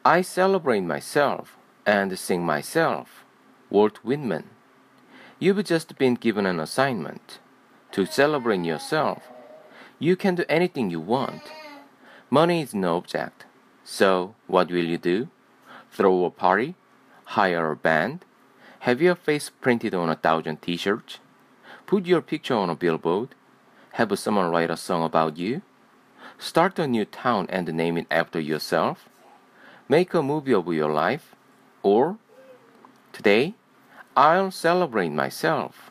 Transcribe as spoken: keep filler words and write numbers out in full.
I celebrate myself and sing myself. Walt Whitman. You've just been given an assignment to celebrate yourself. You can do anything you want. Money is no object. So, what will you do? Throw a party? Hire a band? Have your face printed on a thousand t-shirts? Put your picture on a billboard? Have someone write a song about you? Start a new town and name it after yourself? Make a movie of your life? Or, today, I'll celebrate myself.